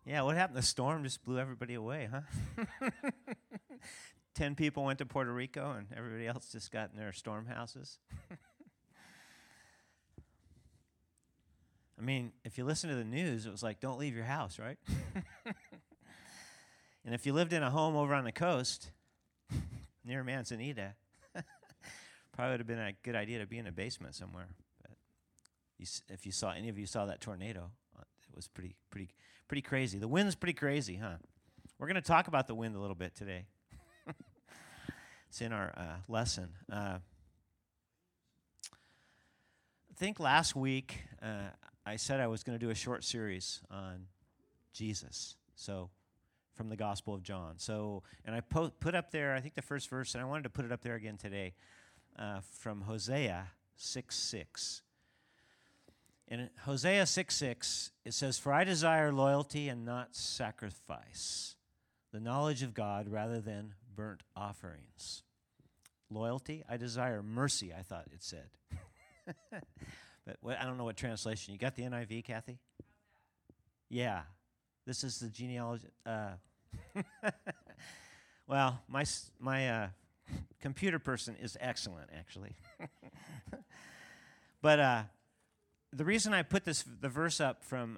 Yeah, what happened? The storm just blew everybody away, huh? 10 people went to Puerto Rico and everybody else just got in their storm houses. I mean, if you listen to the news, it was like, don't leave your house, right? And if you lived in a home over on the coast near Manzanita, probably would have been a good idea to be in a basement somewhere. But if you saw any of you saw that tornado, it was pretty crazy. The wind's pretty crazy, huh? We're going to talk about the wind a little bit today. It's in our lesson. I think last week I said I was going to do a short series on Jesus. So from the Gospel of John. So, and I put up there, I think the first verse, and I wanted to put it up there again today, from Hosea 6:6. In Hosea 6:6, it says, "For I desire loyalty and not sacrifice, the knowledge of God rather than burnt offerings." Loyalty, I desire mercy, I thought it said. But I don't know what translation. You got the NIV, Kathy? Yeah. This is the genealogy. Well, my computer person is excellent, actually. But the reason I put the verse up from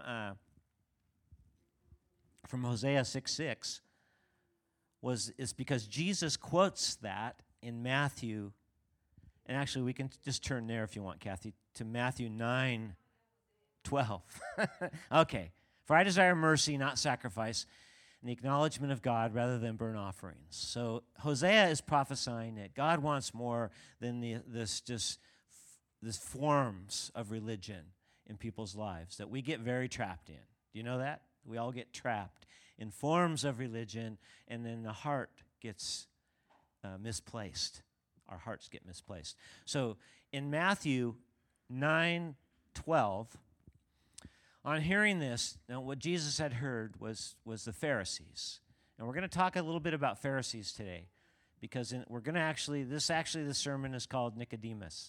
Hosea 6:6 is because Jesus quotes that in Matthew, and actually we can just turn there if you want, Kathy, to Matthew 9:12. Okay. "For I desire mercy, not sacrifice, and the acknowledgement of God rather than burnt offerings." So Hosea is prophesying that God wants more than this forms of religion in people's lives that we get very trapped in. Do you know that? We all get trapped in forms of religion, and then the heart gets misplaced. Our hearts get misplaced. So in Matthew 9:12, on hearing this, now what Jesus had heard was the Pharisees. And we're going to talk a little bit about Pharisees today, because we're going to this sermon is called Nicodemus.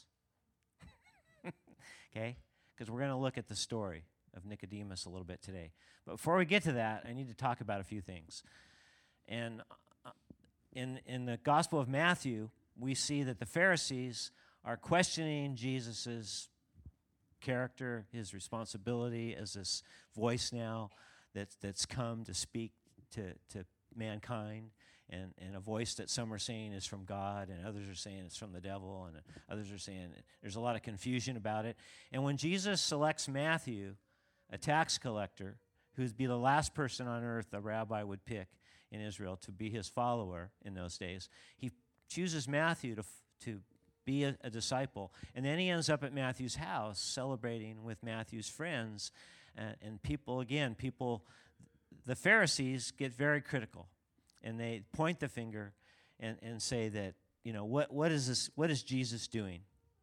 Okay? Because we're going to look at the story of Nicodemus a little bit today. But before we get to that, I need to talk about a few things. And in the Gospel of Matthew, we see that the Pharisees are questioning Jesus's character, his responsibility as this voice now that's come to speak to mankind, and a voice that some are saying is from God, and others are saying it's from the devil, and others are saying there's a lot of confusion about it. And when Jesus selects Matthew, a tax collector, who'd be the last person on earth a rabbi would pick in Israel to be his follower in those days, he chooses Matthew to be a disciple. And then he ends up at Matthew's house celebrating with Matthew's friends. And people, the Pharisees get very critical. And they point the finger and say that, what is this? What is Jesus doing?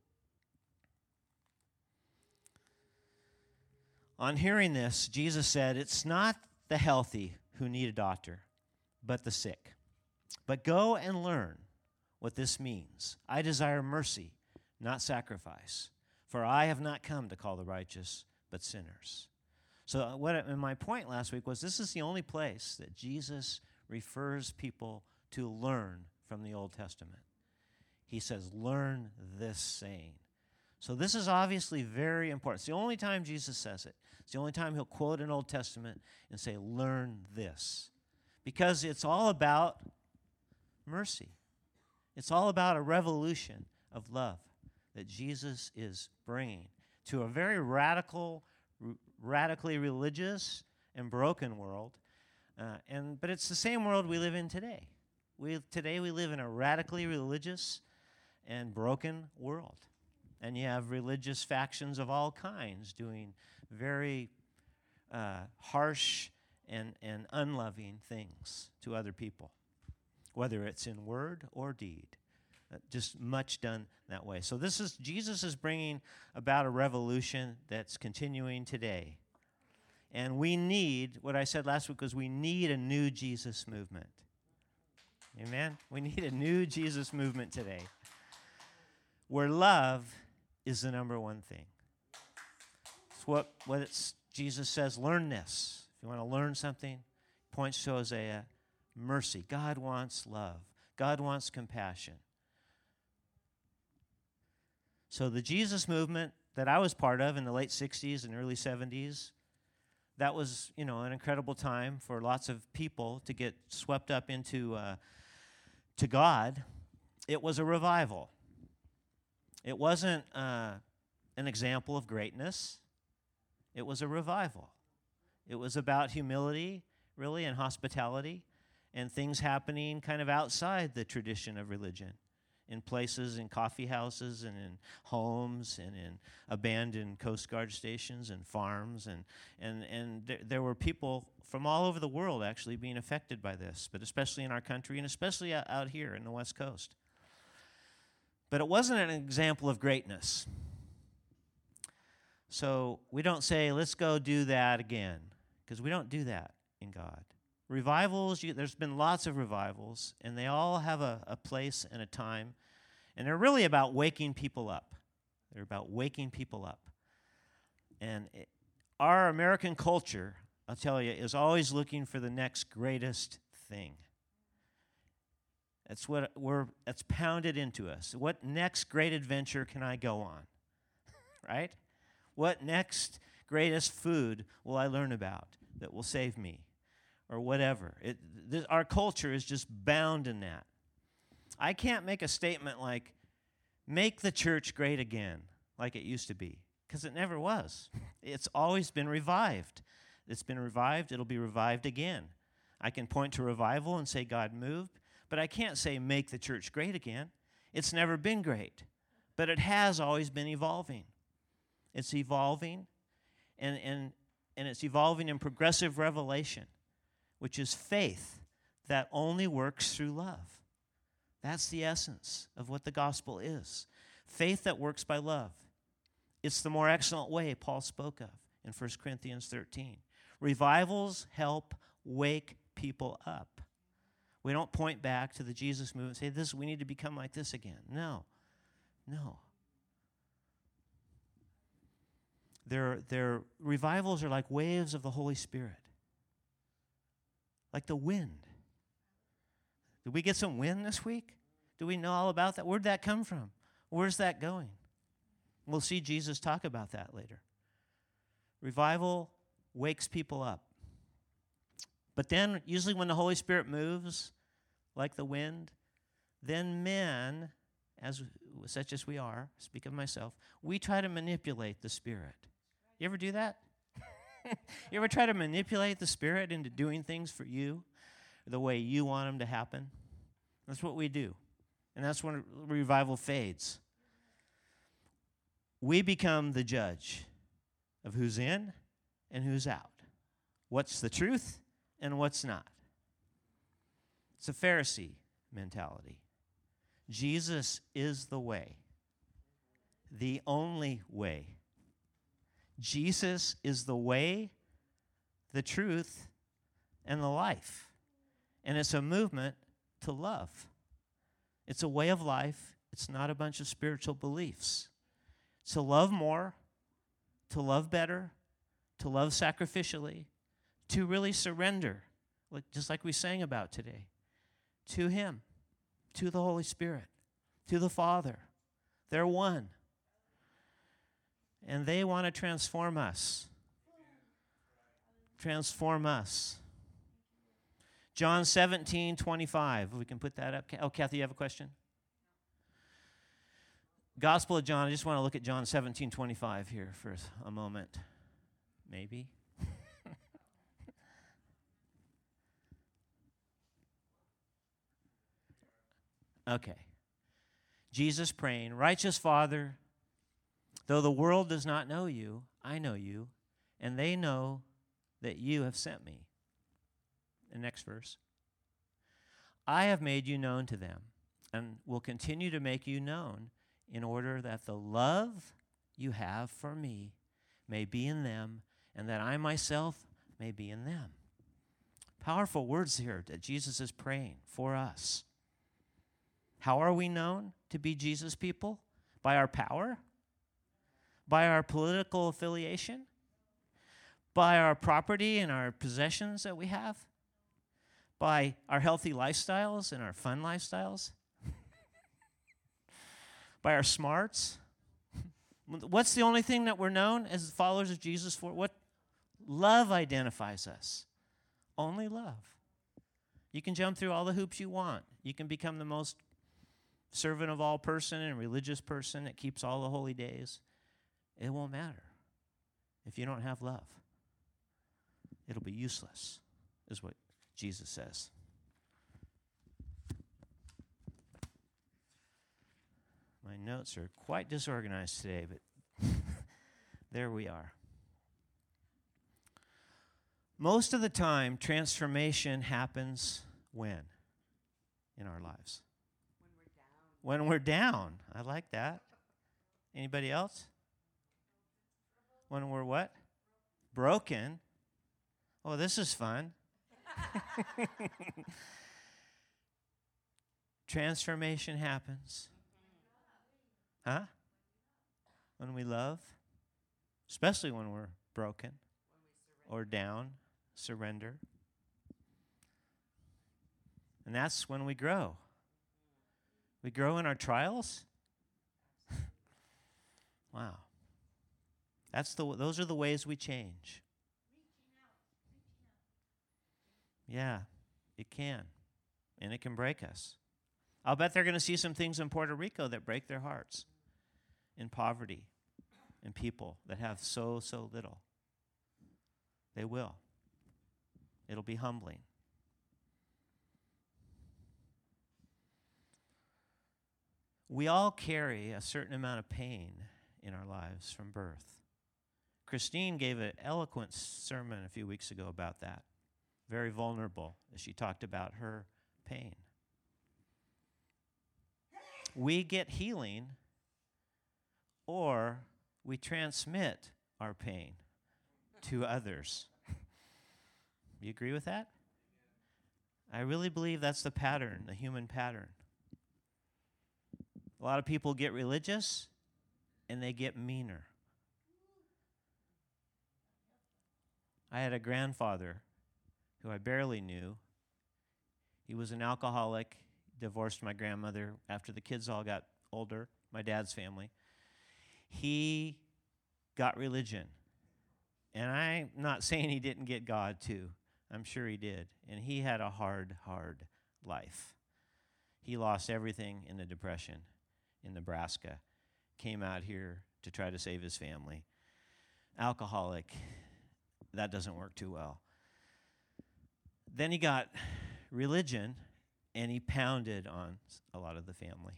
On hearing this, Jesus said, "It's not the healthy who need a doctor, but the sick. But go and learn what this means. I desire mercy, not sacrifice. For I have not come to call the righteous, but sinners." So my point last week was this is the only place that Jesus refers people to learn from the Old Testament. He says, learn this saying. So this is obviously very important. It's the only time Jesus says it. It's the only time he'll quote an Old Testament and say, learn this. Because it's all about mercy. It's all about a revolution of love that Jesus is bringing to a very radically religious and broken world. But it's the same world we live in today. Today we live in a radically religious and broken world. And you have religious factions of all kinds doing very harsh and unloving things to other people, whether it's in word or deed. Just much done that way. So Jesus is bringing about a revolution that's continuing today. And we need, what I said last week was we need a new Jesus movement. Amen? We need a new Jesus movement today, where love is the number one thing. It's what Jesus says, learn this. If you want to learn something, points to Hosea. Mercy. God wants love. God wants compassion. So the Jesus movement that I was part of in the late 60s and early 70s, that was, an incredible time for lots of people to get swept up into to God. It was a revival. It wasn't an example of greatness. It was a revival. It was about humility, really, and hospitality, and things happening kind of outside the tradition of religion, in places, in coffee houses, and in homes, and in abandoned Coast Guard stations and farms, and there were people from all over the world actually being affected by this, but especially in our country, and especially out here in the West Coast. But it wasn't an example of greatness. So we don't say, let's go do that again, because we don't do that in God. Revivals, there's been lots of revivals, and they all have a place and a time, and they're really about waking people up. They're about waking people up. And our American culture, I'll tell you, is always looking for the next greatest thing. That's pounded into us. What next great adventure can I go on? Right? What next greatest food will I learn about that will save me? Or whatever. Our culture is just bound in that. I can't make a statement like, make the church great again, like it used to be, because it never was. It's always been revived. It's been revived, it'll be revived again. I can point to revival and say God moved, but I can't say make the church great again. It's never been great, but it has always been evolving. It's evolving, and it's evolving in progressive revelation, which is faith that only works through love. That's the essence of what the gospel is. Faith that works by love. It's the more excellent way Paul spoke of in 1 Corinthians 13. Revivals help wake people up. We don't point back to the Jesus movement and say, we need to become like this again. No. Their revivals are like waves of the Holy Spirit. Like the wind. Did we get some wind this week? Do we know all about that? Where'd that come from? Where's that going? We'll see Jesus talk about that later. Revival wakes people up. But then, usually when the Holy Spirit moves, like the wind, then men, such as we are, speak of myself, we try to manipulate the Spirit. You ever do that? You ever try to manipulate the Spirit into doing things for you the way you want them to happen? That's what we do. And that's when revival fades. We become the judge of who's in and who's out. What's the truth and what's not. It's a Pharisee mentality. Jesus is the way, the only way. Jesus is the way, the truth, and the life. And it's a movement to love. It's a way of life. It's not a bunch of spiritual beliefs. To love more, to love better, to love sacrificially, to really surrender, just like we sang about today, to Him, to the Holy Spirit, to the Father. They're one. And they want to transform us. Transform us. John 17:25. We can put that up. Oh, Kathy, you have a question? Gospel of John. I just want to look at John 17:25 here for a moment. Maybe. Okay. Jesus praying, Righteous Father, though the world does not know you, I know you, and they know that you have sent me. The next verse. I have made you known to them, and will continue to make you known, in order that the love you have for me may be in them, and that I myself may be in them. Powerful words here that Jesus is praying for us. How are we known to be Jesus people? By our power? By our political affiliation? By our property and our possessions that we have? By our healthy lifestyles and our fun lifestyles? By our smarts? What's the only thing that we're known as followers of Jesus for? What? Love identifies us. Only love. You can jump through all the hoops you want. You can become the most servant of all person and religious person that keeps all the holy days. It won't matter if you don't have love. It'll be useless, is what Jesus says. My notes are quite disorganized today, but there we are. Most of the time, transformation happens when in our lives? When we're down. I like that. Anybody else? When we're what? Broken. Oh, this is fun. Transformation happens. Huh? When we love. Especially when we're broken or down. Surrender. And that's when we grow. We grow in our trials. Wow. Those are the ways we change. Yeah, it can. And it can break us. I'll bet they're going to see some things in Puerto Rico that break their hearts. In poverty. In people that have so little. They will. It'll be humbling. We all carry a certain amount of pain in our lives from birth. Christine gave an eloquent sermon a few weeks ago about that. Very vulnerable as she talked about her pain. We get healing or we transmit our pain to others. You agree with that? I really believe that's the pattern, the human pattern. A lot of people get religious and they get meaner. I had a grandfather who I barely knew. He was an alcoholic, divorced my grandmother after the kids all got older, my dad's family. He got religion. And I'm not saying he didn't get God too. I'm sure he did. And he had a hard life. He lost everything in the Depression in Nebraska. Came out here to try to save his family. Alcoholic. That doesn't work too well. Then he got religion, and he pounded on a lot of the family.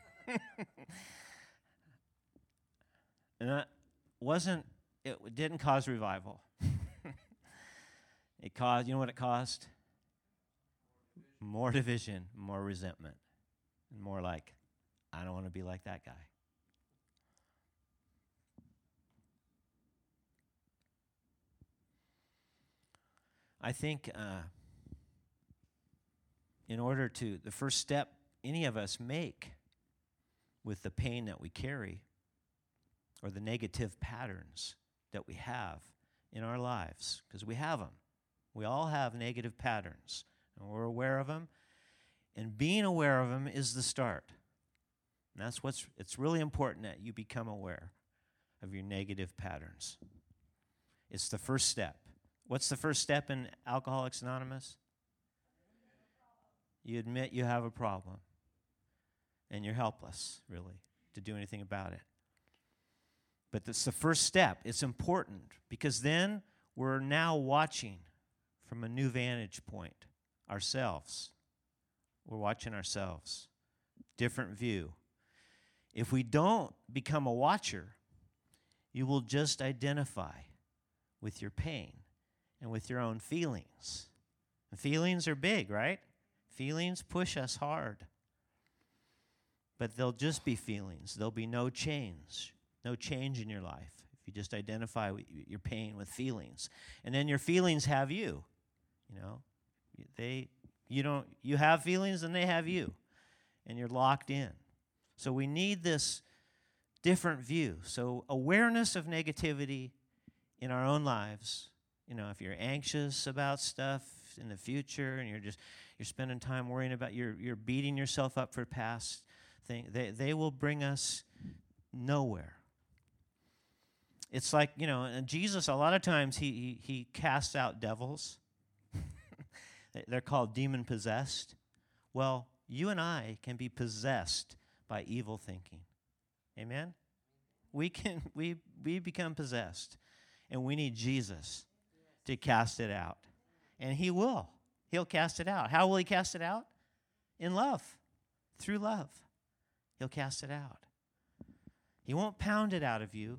And it didn't cause revival. It caused, you know what it caused? More division, more resentment, and more like, I don't want to be like that guy. I think the first step any of us make with the pain that we carry or the negative patterns that we have in our lives, because we have them. We all have negative patterns, and we're aware of them, and being aware of them is the start. And it's really important that you become aware of your negative patterns. It's the first step. What's the first step in Alcoholics Anonymous? You admit you have a problem, and you're helpless, really, to do anything about it. But that's the first step. It's important, because then we're now watching from a new vantage point ourselves. We're watching ourselves. Different view. If we don't become a watcher, you will just identify with your pain and with your own feelings. And feelings are big, right? Feelings push us hard. But they'll just be feelings. There'll be no change in your life if you just identify your pain with feelings. And then your feelings have you. You have feelings and they have you. And you're locked in. So we need this different view. So awareness of negativity in our own lives if you're anxious about stuff in the future and you're spending time worrying about, you're beating yourself up for past things, they will bring us nowhere. It's like, and Jesus, a lot of times, he casts out devils. They're called demon-possessed. Well, you and I can be possessed by evil thinking. Amen? We become possessed, and we need Jesus to cast it out. And he will. He'll cast it out. How will he cast it out? In love. Through love. He'll cast it out. He won't pound it out of you.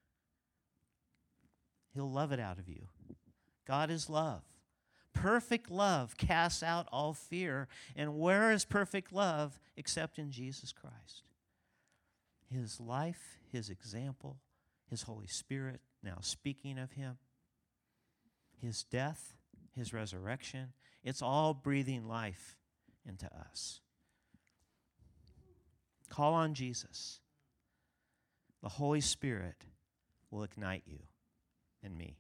He'll love it out of you. God is love. Perfect love casts out all fear. And where is perfect love except in Jesus Christ? His life, his example, his Holy Spirit, now speaking of him, his death, his resurrection, it's all breathing life into us. Call on Jesus. The Holy Spirit will ignite you and me.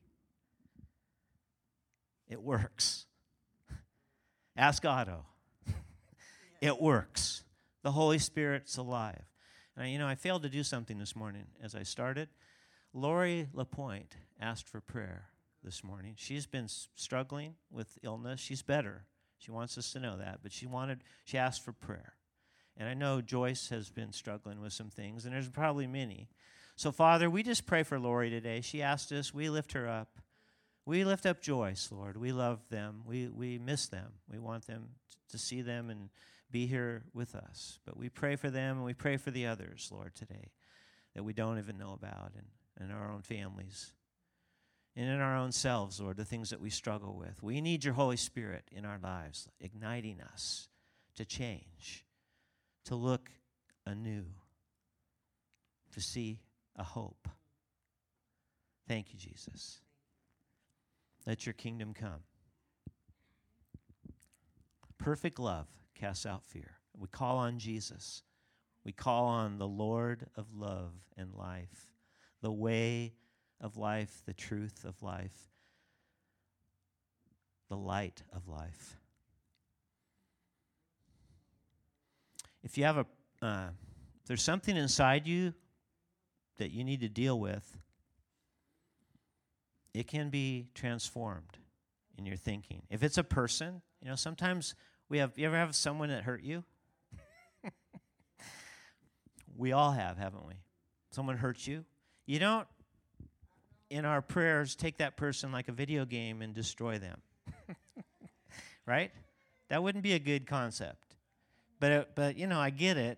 It works. Ask Otto. It works. The Holy Spirit's alive. And I failed to do something this morning as I started. Lori LaPointe asked for prayer this morning. She's been struggling with illness. She's better. She wants us to know that, but she asked for prayer. And I know Joyce has been struggling with some things, and there's probably many. So, Father, we just pray for Lori today. She asked us. We lift her up. We lift up Joyce, Lord. We love them. We miss them. We want them to see them and be here with us. But we pray for them, and we pray for the others, Lord, today that we don't even know about, and in our own families and in our own selves, Lord, the things that we struggle with. We need your Holy Spirit in our lives, igniting us to change, to look anew, to see a hope. Thank you, Jesus. Let your kingdom come. Perfect love casts out fear. We call on Jesus. We call on the Lord of love and life, the way of life, the truth of life, the light of life. If you have if there's something inside you that you need to deal with, it can be transformed in your thinking. If it's a person, sometimes you ever have someone that hurt you? We all have, haven't we? Someone hurts you. You don't, in our prayers, take that person like a video game and destroy them. Right? That wouldn't be a good concept. But I get it.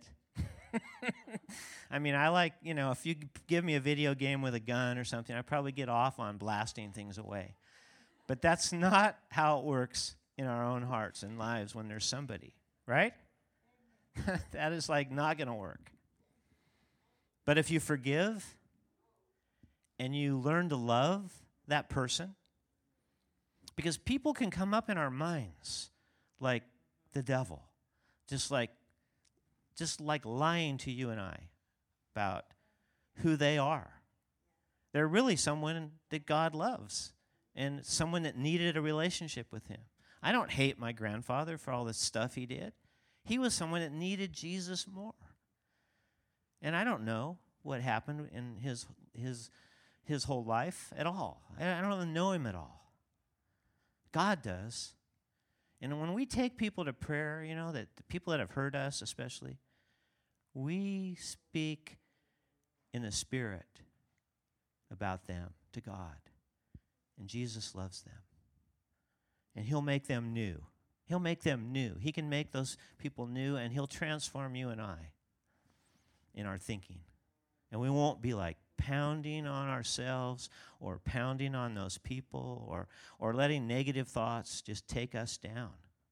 I mean, I like, if you give me a video game with a gun or something, I'd probably get off on blasting things away. But that's not how it works in our own hearts and lives when there's somebody, right? That is not going to work. But if you forgive and you learn to love that person, because people can come up in our minds like the devil, just like lying to you and I about who they are. They're really someone that God loves and someone that needed a relationship with him. I don't hate my grandfather for all the stuff he did. He was someone that needed Jesus more. And I don't know what happened in his whole life at all. I don't know him at all. God does. And when we take people to prayer, that the people that have hurt us especially, we speak in the Spirit about them to God. And Jesus loves them. And he'll make them new. He'll make them new. He can make those people new, and he'll transform you and I in our thinking. And we won't be pounding on ourselves or pounding on those people or letting negative thoughts just take us down.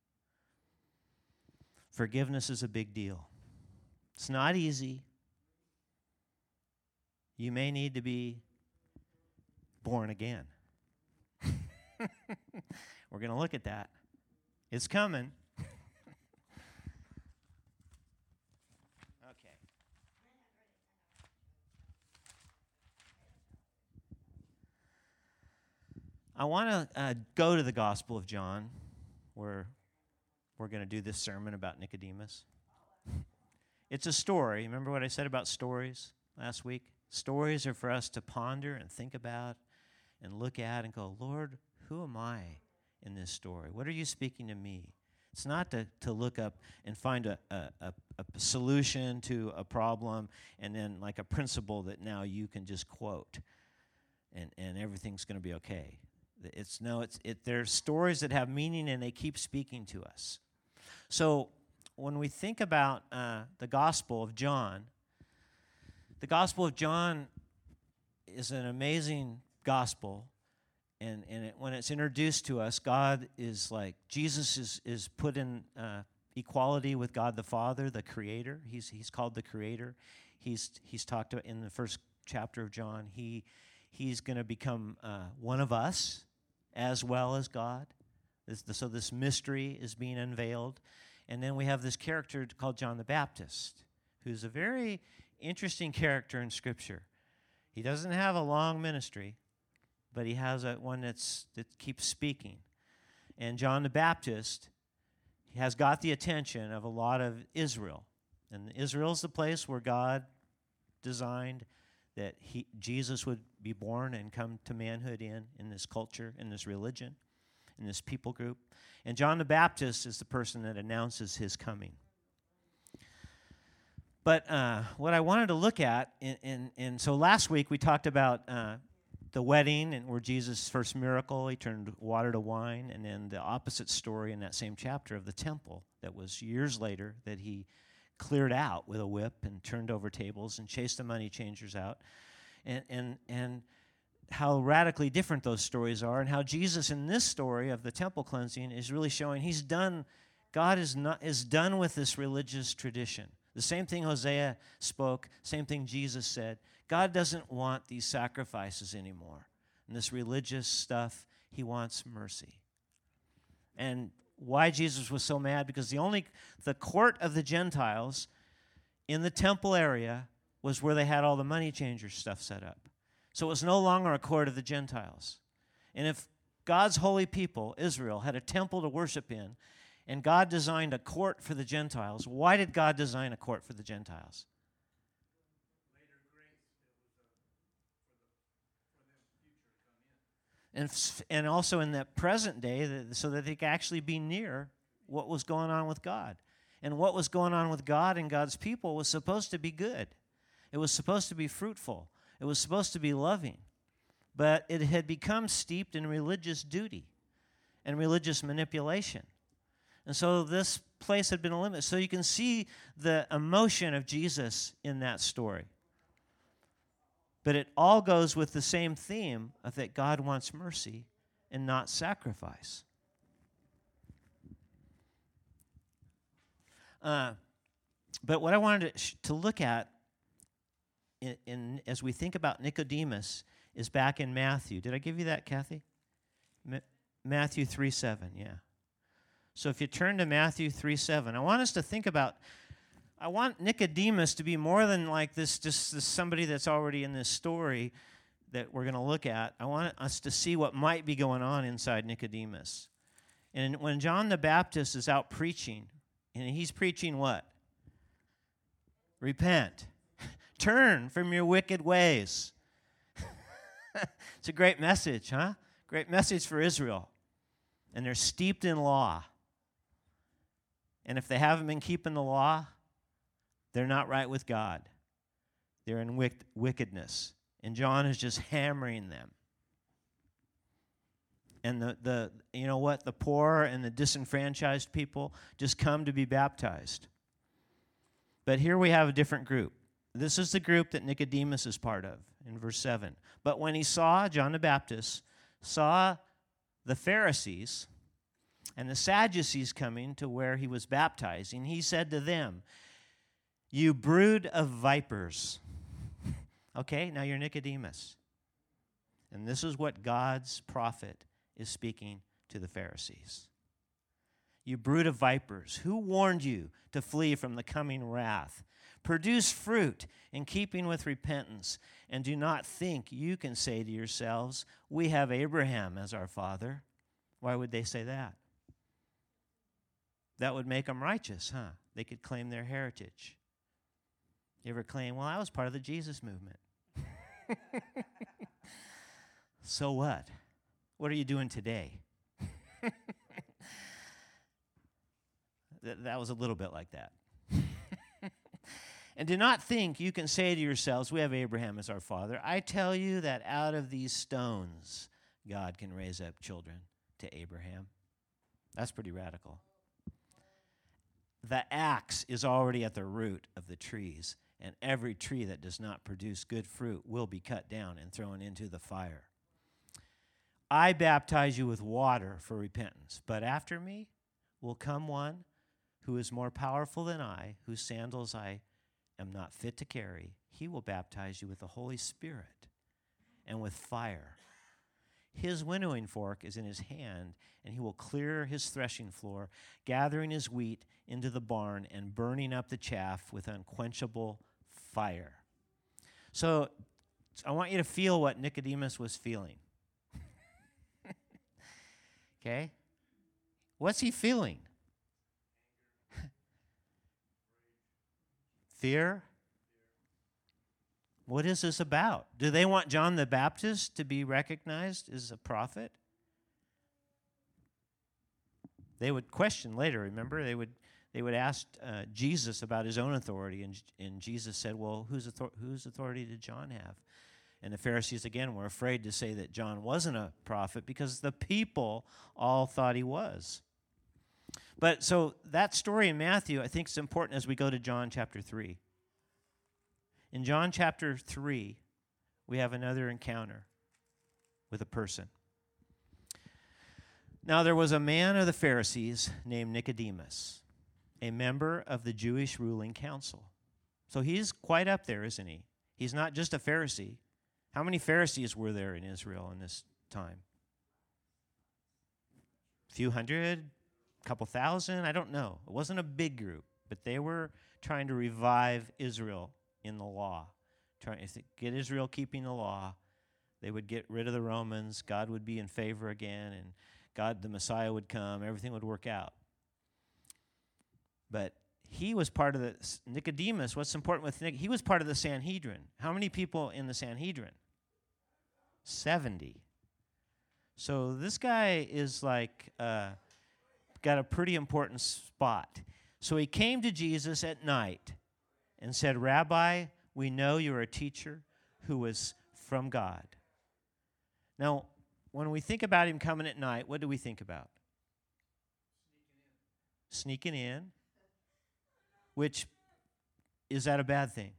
Forgiveness is a big deal. It's not easy. You may need to be born again. We're going to look at that. It's coming. Okay. I want to go to the Gospel of John, where we're going to do this sermon about Nicodemus. It's a story. Remember what I said about stories last week? Stories are for us to ponder and think about and look at and go, Lord, who am I in this story? What are you speaking to me? It's not to look up and find a solution to a problem and then like a principle that now you can just quote and everything's going to be okay. There's stories that have meaning and they keep speaking to us. So when we think about the Gospel of John is an amazing gospel. And when it's introduced to us, God is like, Jesus is put in equality with God the Father, the Creator. He's called the Creator. He's talked about in the first chapter of John. He's going to become one of us as well as God. So this mystery is being unveiled. And then we have this character called John the Baptist, who's a very interesting character in Scripture. He doesn't have a long ministry, but he has one that keeps speaking. And John the Baptist has got the attention of a lot of Israel. And Israel's the place where God designed that Jesus would be born and come to manhood in this culture, in this religion, in this people group. And John the Baptist is the person that announces his coming. But what I wanted to look at, and so last week we talked about the wedding and where Jesus' first miracle, he turned water to wine, and then the opposite story in that same chapter of the temple that was years later that he cleared out with a whip and turned over tables and chased the money changers out, and how radically different those stories are, and how Jesus in this story of the temple cleansing is really showing God is done with this religious tradition. The same thing Hosea spoke, same thing Jesus said. God doesn't want these sacrifices anymore. And this religious stuff, he wants mercy. And why Jesus was so mad? Because the court of the Gentiles in the temple area was where they had all the money changer stuff set up. So it was no longer a court of the Gentiles. And if God's holy people, Israel, had a temple to worship in, and God designed a court for the Gentiles, why did God design a court for the Gentiles? And also in that present day, so that they could actually be near what was going on with God. And what was going on with God and God's people was supposed to be good. It was supposed to be fruitful. It was supposed to be loving. But it had become steeped in religious duty and religious manipulation. And so this place had been eliminated. So you can see the emotion of Jesus in that story. But it all goes with the same theme of that God wants mercy and not sacrifice. But what I wanted to look at as we think about Nicodemus is back in Matthew. Did I give you that, Kathy? Matthew 3:7, yeah. So if you turn to Matthew 3:7, I want us to think about, I want Nicodemus to be more than like this somebody that's already in this story that we're going to look at. I want us to see what might be going on inside Nicodemus. And when John the Baptist is out preaching, and he's preaching what? Repent. Turn from your wicked ways. It's a great message, huh? Great message for Israel. And they're steeped in law. And if they haven't been keeping the law, they're not right with God. They're in wickedness. And John is just hammering them. And the you know what? The poor and the disenfranchised people just come to be baptized. But here we have a different group. This is the group that Nicodemus is part of in verse 7. But when he saw, John the Baptist, saw the Pharisees and the Sadducees coming to where he was baptizing, he said to them, "You brood of vipers." Okay, now you're Nicodemus. And this is what God's prophet is speaking to the Pharisees. You brood of vipers, who warned you to flee from the coming wrath? Produce fruit in keeping with repentance, and do not think you can say to yourselves, we have Abraham as our father. Why would they say that? That would make them righteous, huh? They could claim their heritage. You ever claim, well, I was part of the Jesus movement. So what? What are you doing today? That was a little bit like that. And do not think you can say to yourselves, we have Abraham as our father. I tell you that out of these stones, God can raise up children to Abraham. That's pretty radical. The axe is already at the root of the trees, and every tree that does not produce good fruit will be cut down and thrown into the fire. I baptize you with water for repentance, but after me will come one who is more powerful than I, whose sandals I am not fit to carry. He will baptize you with the Holy Spirit and with fire. His winnowing fork is in his hand, and he will clear his threshing floor, gathering his wheat into the barn and burning up the chaff with unquenchable fire. So I want you to feel what Nicodemus was feeling. Okay? What's he feeling? Fear? What is this about? Do they want John the Baptist to be recognized as a prophet? They would question later, remember? They would ask Jesus about his own authority, and Jesus said, well, whose authority did John have? And the Pharisees, again, were afraid to say that John wasn't a prophet because the people all thought he was. But so that story in Matthew, I think, is important as we go to John chapter 3. In John chapter 3, we have another encounter with a person. Now there was a man of the Pharisees named Nicodemus, a member of the Jewish ruling council. So he's quite up there, isn't he? He's not just a Pharisee. How many Pharisees were there in Israel in this time? A few hundred? A couple thousand? I don't know. It wasn't a big group, but they were trying to revive Israel in the law, trying to get Israel keeping the law. They would get rid of the Romans. God would be in favor again, and the Messiah would come. Everything would work out. But he was part of the Nicodemus. What's important with Nicodemus? He was part of the Sanhedrin. How many people in the Sanhedrin? 70. So this guy is like got a pretty important spot. So he came to Jesus at night and said, Rabbi, we know you're a teacher who is from God. Now, when we think about him coming at night, what do we think about? Sneaking in. Which, is that a bad thing?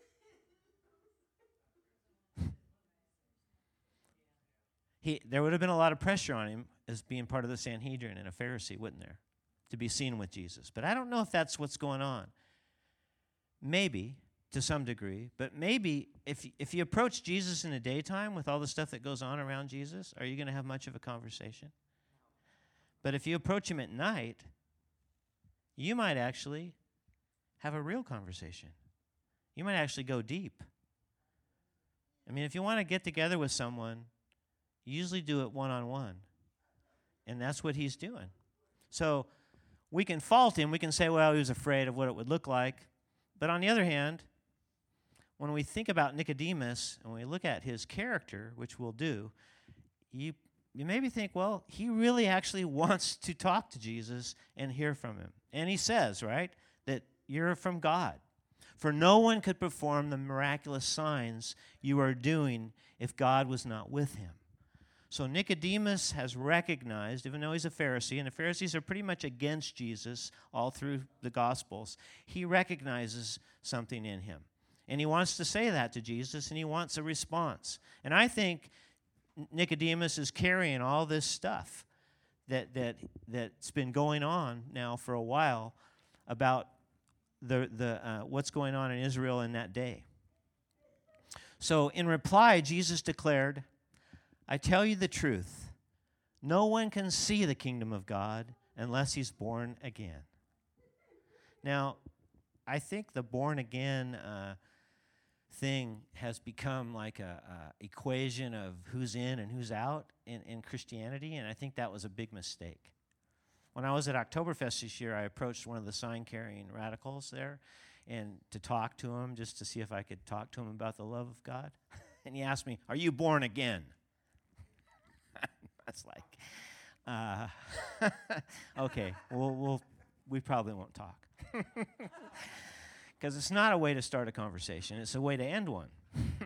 There would have been a lot of pressure on him as being part of the Sanhedrin and a Pharisee, wouldn't there? To be seen with Jesus. But I don't know if that's what's going on. Maybe, to some degree, but maybe if you approach Jesus in the daytime with all the stuff that goes on around Jesus, are you going to have much of a conversation? But if you approach him at night, you might actually have a real conversation. You might actually go deep. I mean, if you want to get together with someone, you usually do it one-on-one. And that's what he's doing. So we can fault him. We can say, well, he was afraid of what it would look like. But on the other hand, when we think about Nicodemus and we look at his character, which we'll do, you maybe think, well, he really actually wants to talk to Jesus and hear from him. And he says, right, that you're from God. For no one could perform the miraculous signs you are doing if God was not with him. So Nicodemus has recognized, even though he's a Pharisee, and the Pharisees are pretty much against Jesus all through the Gospels, he recognizes something in him. And he wants to say that to Jesus, and he wants a response. And I think Nicodemus is carrying all this stuff that's been going on now for a while about what's going on in Israel in that day. So in reply, Jesus declared, I tell you the truth, no one can see the kingdom of God unless he's born again. Now, I think the born again thing has become like a equation of who's in and who's out in Christianity, and I think that was a big mistake. When I was at Oktoberfest this year, I approached one of the sign-carrying radicals there and to talk to him, just to see if I could talk to him about the love of God. And he asked me, "Are you born again?" That's like, okay, we probably won't talk. Because it's not a way to start a conversation. It's a way to end one.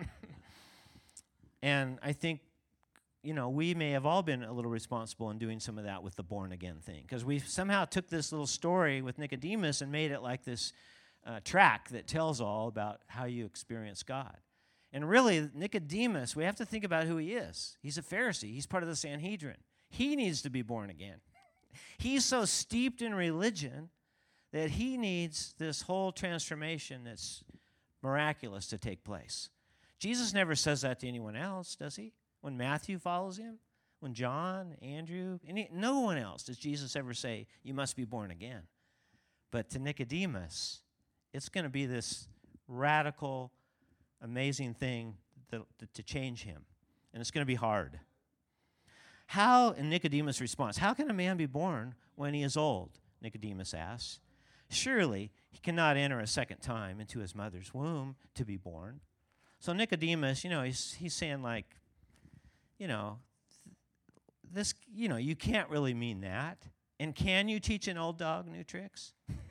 And I think, we may have all been a little responsible in doing some of that with the born again thing. Because we somehow took this little story with Nicodemus and made it like this track that tells all about how you experience God. And really, Nicodemus, we have to think about who he is. He's a Pharisee. He's part of the Sanhedrin. He needs to be born again. He's so steeped in religion that he needs this whole transformation that's miraculous to take place. Jesus never says that to anyone else, does he? When Matthew follows him, when John, Andrew, no one else does Jesus ever say, "You must be born again." But to Nicodemus, it's going to be this radical, amazing thing to change him. And it's going to be hard. How, in Nicodemus' response, how can a man be born when he is old? Nicodemus asks. Surely he cannot enter a second time into his mother's womb to be born. So Nicodemus, he's saying like, this, you can't really mean that. And can you teach an old dog new tricks?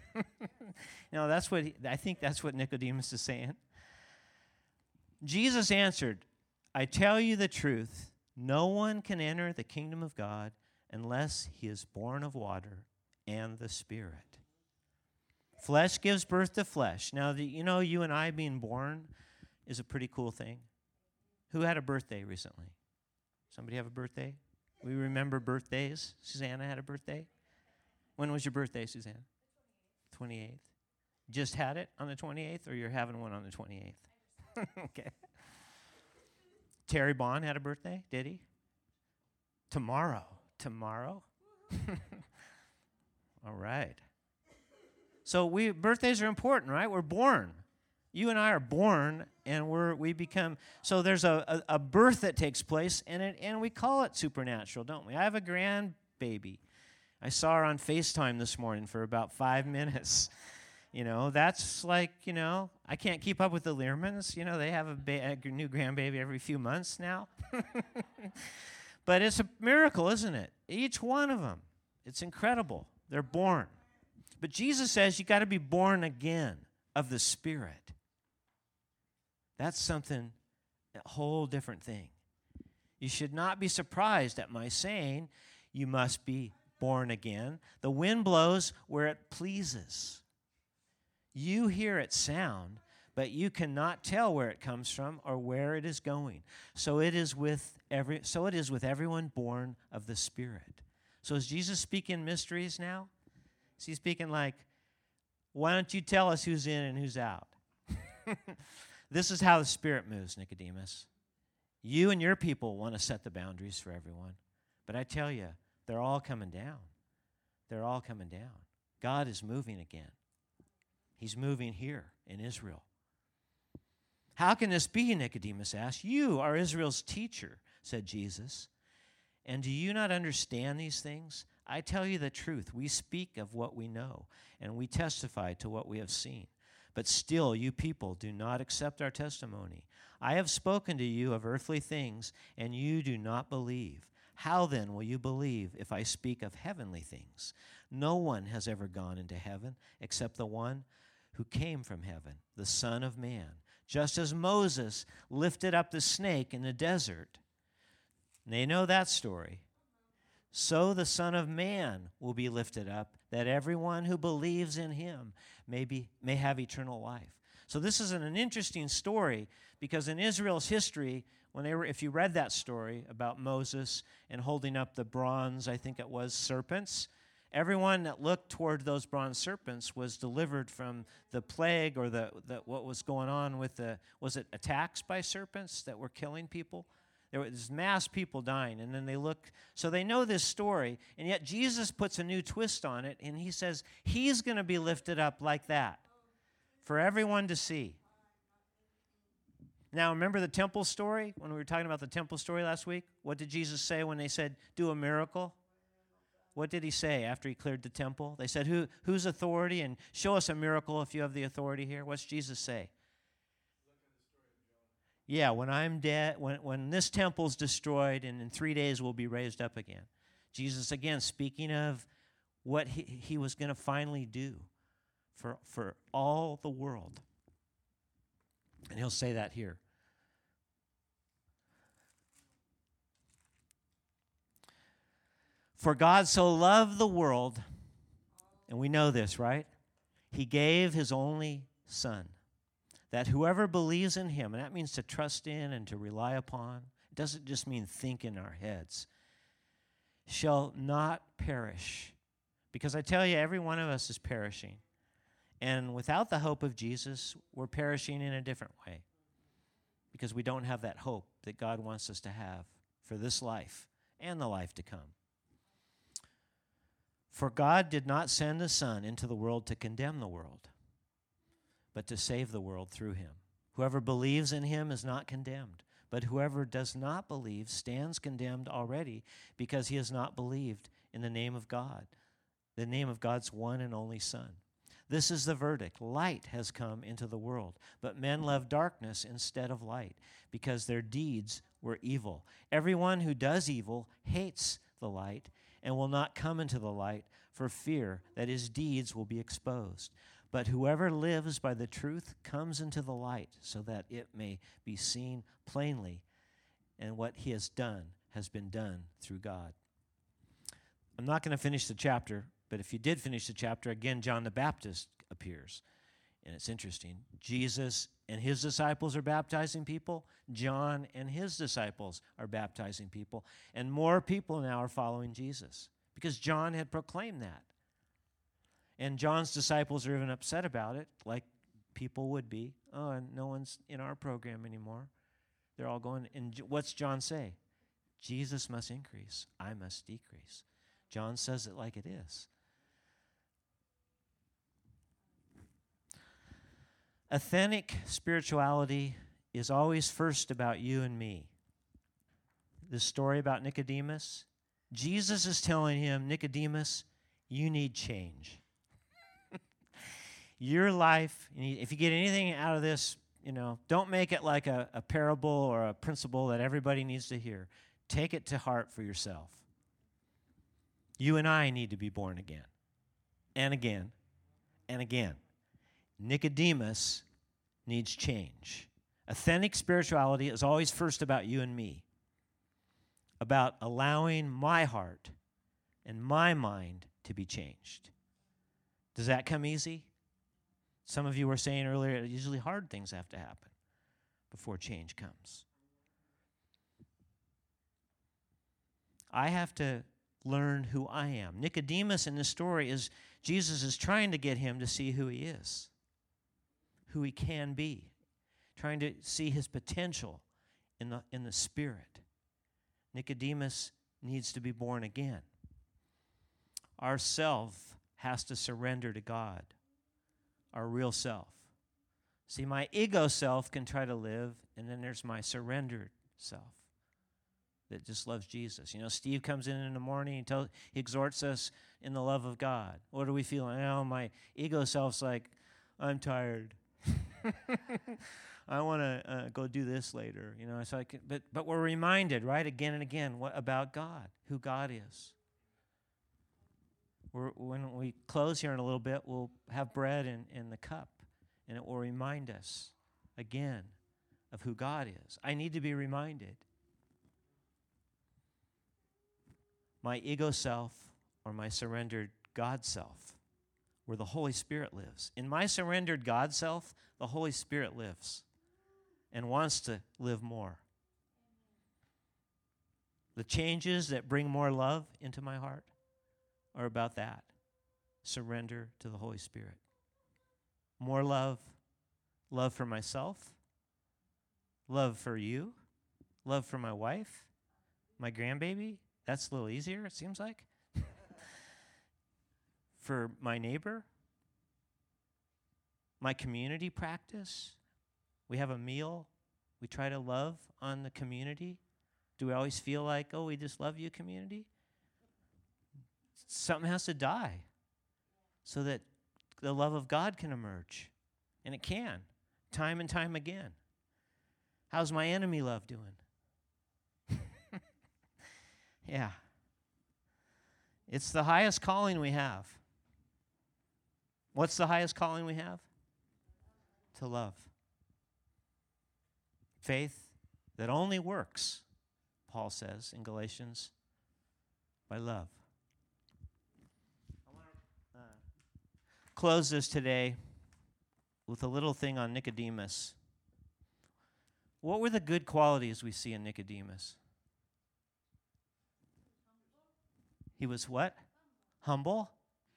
I think that's what Nicodemus is saying. Jesus answered, "I tell you the truth, no one can enter the kingdom of God unless he is born of water and the Spirit. Flesh gives birth to flesh." Now, you and I being born is a pretty cool thing. Who had a birthday recently? Somebody have a birthday? We remember birthdays. Susanna had a birthday. When was your birthday, Susanna? 28th. Just had it on the 28th, or you're having one on the 28th? Okay. Terry Bond had a birthday, did he? Tomorrow. All right. So birthdays are important, right? We're born. You and I are born, and we become. So there's a birth that takes place, and we call it supernatural, don't we? I have a grandbaby. I saw her on FaceTime this morning for about 5 minutes. That's like, I can't keep up with the Learmans. They have a new grandbaby every few months now. But it's a miracle, isn't it? Each one of them. It's incredible. They're born. But Jesus says you got to be born again of the Spirit. That's something, a whole different thing. You should not be surprised at my saying you must be born again. The wind blows where it pleases. You hear its sound, but you cannot tell where it comes from or where it is going. So it is with everyone born of the Spirit. So is Jesus speaking mysteries now? Is he speaking like, why don't you tell us who's in and who's out? This is how the Spirit moves, Nicodemus. You and your people want to set the boundaries for everyone. But I tell you, they're all coming down. They're all coming down. God is moving again. He's moving here in Israel. How can this be, Nicodemus asked. You are Israel's teacher, said Jesus. And do you not understand these things? I tell you the truth. We speak of what we know, and we testify to what we have seen. But still, you people do not accept our testimony. I have spoken to you of earthly things, and you do not believe. How then will you believe if I speak of heavenly things? No one has ever gone into heaven except the one who came from heaven, the Son of Man. Just as Moses lifted up the snake in the desert. They know that story. So the Son of Man will be lifted up, that everyone who believes in him may have eternal life. So this is an interesting story, because in Israel's history, if you read that story about Moses and holding up the bronze, I think it was, serpents, everyone that looked toward those bronze serpents was delivered from the plague, or what was going on with was it attacks by serpents that were killing people? There was mass people dying, and then they look, so they know this story, and yet Jesus puts a new twist on it, and he says he's going to be lifted up like that for everyone to see. Now, remember the temple story? When we were talking about the temple story last week? What did Jesus say when they said, do a miracle? What did he say after he cleared the temple? They said, whose authority? And show us a miracle if you have the authority here. What's Jesus say? Yeah, when I'm dead, when this temple's destroyed and in 3 days we'll be raised up again. Jesus, again, speaking of what he was going to finally do for all the world. And he'll say that here. For God so loved the world, and we know this, right? He gave his only Son, that whoever believes in him, and that means to trust in and to rely upon, it doesn't just mean think in our heads, shall not perish. Because I tell you, every one of us is perishing. And without the hope of Jesus, we're perishing in a different way. Because we don't have that hope that God wants us to have for this life and the life to come. For God did not send the Son into the world to condemn the world, but to save the world through him. Whoever believes in him is not condemned, but whoever does not believe stands condemned already because he has not believed in the name of God, the name of God's one and only Son. This is the verdict. Light has come into the world, but men love darkness instead of light because their deeds were evil. Everyone who does evil hates the light and will not come into the light for fear that his deeds will be exposed. But whoever lives by the truth comes into the light so that it may be seen plainly, and what he has done has been done through God. I'm not going to finish the chapter, but if you did finish the chapter, again, John the Baptist appears. And it's interesting. Jesus and his disciples are baptizing people. John and his disciples are baptizing people. And more people now are following Jesus because John had proclaimed that. And John's disciples are even upset about it, like people would be. Oh, and no one's in our program anymore. They're all going, and what's John say? Jesus must increase, I must decrease. John says it like it is. Authentic spirituality is always first about you and me. This story about Nicodemus, Jesus is telling him, Nicodemus, you need change. Your life, if you get anything out of this, don't make it like a parable or a principle that everybody needs to hear. Take it to heart for yourself. You and I need to be born again, and again, and again. Nicodemus needs change. Authentic spirituality is always first about you and me, about allowing my heart and my mind to be changed. Does that come easy? Some of you were saying earlier, usually hard things have to happen before change comes. I have to learn who I am. Nicodemus in this story is, Jesus is trying to get him to see who he is, who he can be, trying to see his potential in the Spirit. Nicodemus needs to be born again. Our self has to surrender to God, our real self. See, my ego self can try to live, and then there's my surrendered self that just loves Jesus. Steve comes in the morning, he exhorts us in the love of God. What are we feeling? My ego self's like, I'm tired. I want to go do this later. But we're reminded, right, again and again, about God, who God is. When we close here in a little bit, we'll have bread in the cup, and it will remind us again of who God is. I need to be reminded. My ego self or my surrendered God self, where the Holy Spirit lives. In my surrendered God self, the Holy Spirit lives and wants to live more. The changes that bring more love into my heart are about that. Surrender to the Holy Spirit. More love for myself, love for you, Love for my wife, my grandbaby. That's a little easier, it seems like. For my neighbor, my community practice. We have a meal. We try to love on the community. Do we always feel like, oh, we just love you, community? Something has to die so that the love of God can emerge. And it can, time and time again. How's my enemy love doing? Yeah. It's the highest calling we have. What's the highest calling we have? To love. Faith that only works, Paul says in Galatians, by love. I want to close this today with a little thing on Nicodemus. What were the good qualities we see in Nicodemus? He was what? Humble.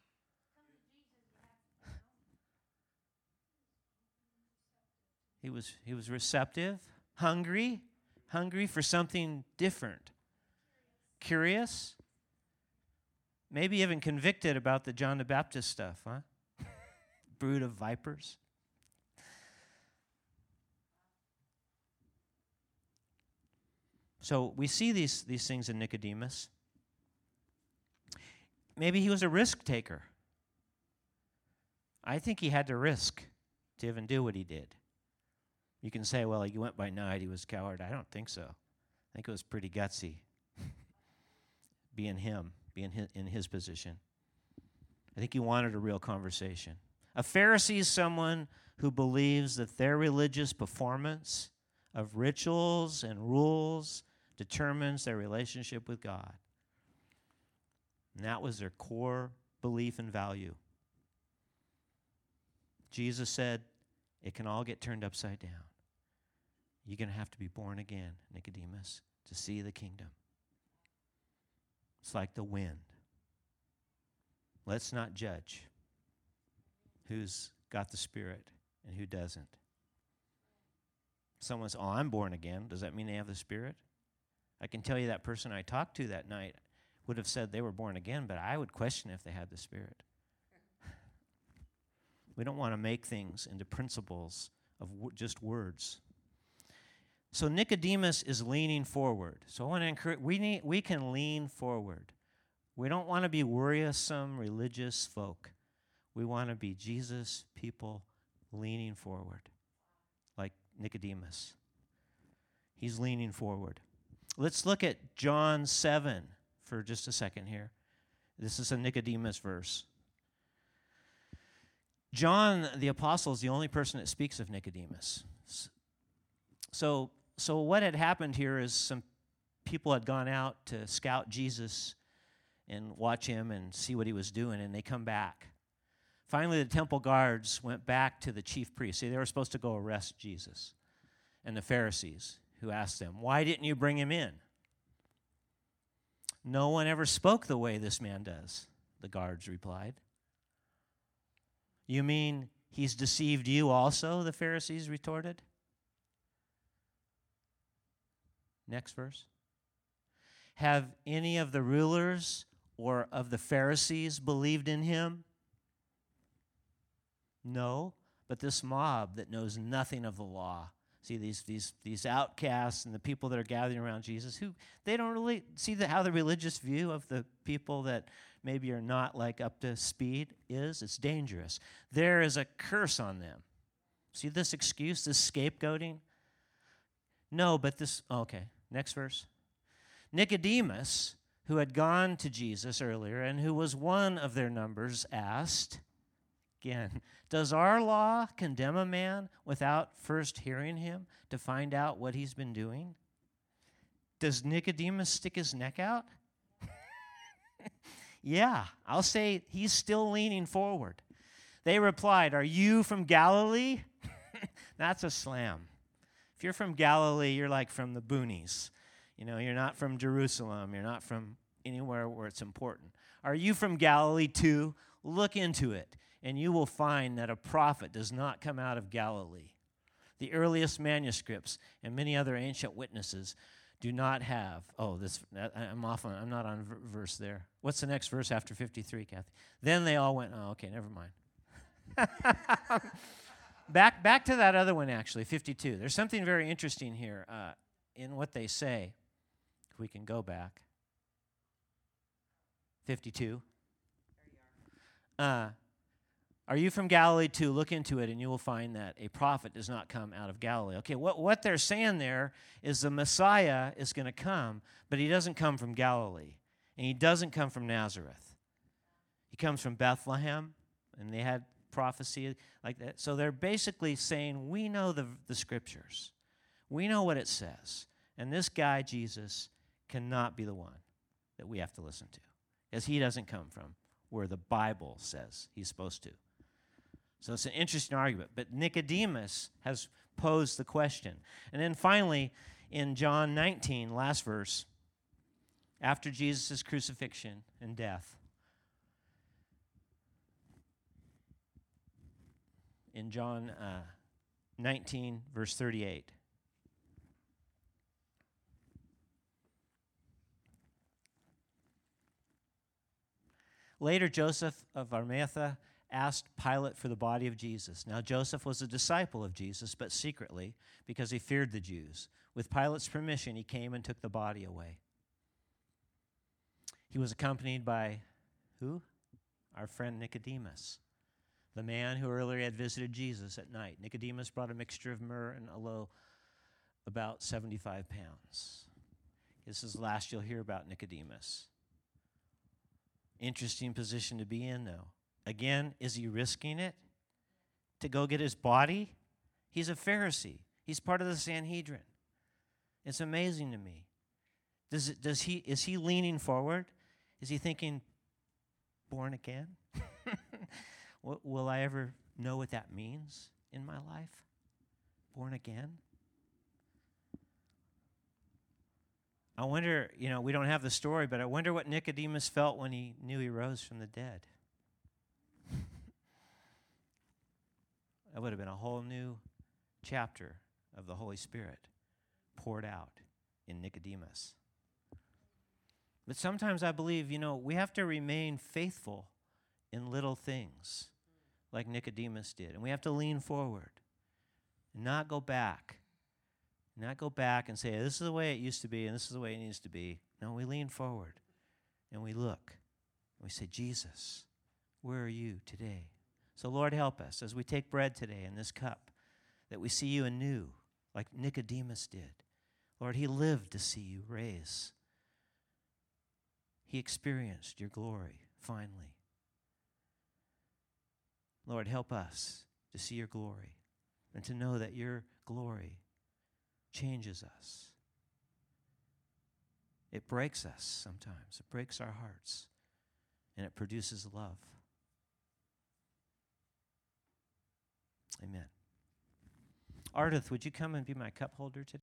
He was receptive, hungry for something different, curious, maybe even convicted about the John the Baptist stuff, huh? Brood of vipers. So we see these things in Nicodemus. Maybe he was a risk taker. I think he had to risk to even do what he did. You can say, well, he went by night, he was a coward. I don't think so. I think it was pretty gutsy being in his position. I think he wanted a real conversation. A Pharisee is someone who believes that their religious performance of rituals and rules determines their relationship with God. And that was their core belief and value. Jesus said, it can all get turned upside down. You're going to have to be born again, Nicodemus, to see the kingdom. It's like the wind. Let's not judge who's got the Spirit and who doesn't. Someone says, oh, I'm born again. Does that mean they have the Spirit? I can tell you that person I talked to that night would have said they were born again, but I would question if they had the Spirit. We don't want to make things into principles of just words. So Nicodemus is leaning forward. So I want to encourage, we can lean forward. We don't want to be worrisome religious folk. We want to be Jesus people leaning forward, like Nicodemus. He's leaning forward. Let's look at John 7 for just a second here. This is a Nicodemus verse. John, the apostle, is the only person that speaks of Nicodemus. So what had happened here is some people had gone out to scout Jesus and watch him and see what he was doing, and they come back. Finally, the temple guards went back to the chief priests. See, they were supposed to go arrest Jesus. And the Pharisees, who asked them, why didn't you bring him in? No one ever spoke the way this man does, the guards replied. You mean he's deceived you also, the Pharisees retorted. Next verse. Have any of the rulers or of the Pharisees believed in him? No, but this mob that knows nothing of the law. See, these outcasts and the people that are gathering around Jesus, who they don't really see how the religious view of the people that maybe are not like up to speed is. It's dangerous. There is a curse on them. See this excuse, this scapegoating? No, but this, okay, next verse. Nicodemus, who had gone to Jesus earlier and who was one of their numbers, asked, again, does our law condemn a man without first hearing him to find out what he's been doing? Does Nicodemus stick his neck out? Yeah, I'll say he's still leaning forward. They replied, are you from Galilee? That's a slam. If you're from Galilee, you're like from the boonies. You know, you're not from Jerusalem. You're not from anywhere where it's important. Are you from Galilee too? Look into it, and you will find that a prophet does not come out of Galilee. The earliest manuscripts and many other ancient witnesses do not have. I'm not on verse there. What's the next verse after 53, Kathy? Then they all went, oh, okay, never mind. Back to that other one, actually, 52. There's something very interesting here in what they say. If we can go back. 52. Are you from Galilee too? Look into it, and you will find that a prophet does not come out of Galilee. Okay, what they're saying there is the Messiah is going to come, but he doesn't come from Galilee, and he doesn't come from Nazareth. He comes from Bethlehem, and they had prophecy like that. So they're basically saying, we know the Scriptures. We know what it says, and this guy, Jesus, cannot be the one that we have to listen to, because he doesn't come from where the Bible says he's supposed to. So it's an interesting argument. But Nicodemus has posed the question. And then finally, in John 19, last verse, after Jesus' crucifixion and death, in John 19, verse 38, later Joseph of Arimathea asked Pilate for the body of Jesus. Now Joseph was a disciple of Jesus, but secretly, because he feared the Jews. With Pilate's permission, he came and took the body away. He was accompanied by who? Our friend Nicodemus, the man who earlier had visited Jesus at night. Nicodemus brought a mixture of myrrh and aloe, about 75 pounds. This is the last you'll hear about Nicodemus. Interesting position to be in, though. Again, is he risking it to go get his body? He's a Pharisee. He's part of the Sanhedrin. It's amazing to me. Is he leaning forward? Is he thinking, born again? Will I ever know what that means in my life? Born again? I wonder, we don't have the story, but I wonder what Nicodemus felt when he knew he rose from the dead. That would have been a whole new chapter of the Holy Spirit poured out in Nicodemus. But sometimes I believe, we have to remain faithful in little things like Nicodemus did. And we have to lean forward and not go back. Not go back and say, this is the way it used to be and this is the way it needs to be. No, we lean forward and we look. And we say, Jesus, where are you today? So Lord, help us as we take bread today in this cup, that we see you anew like Nicodemus did. Lord, he lived to see you raise. He experienced your glory finally. Lord, help us to see your glory and to know that your glory changes us. It breaks us sometimes. It breaks our hearts. And it produces love. Amen. Ardith, would you come and be my cup holder today?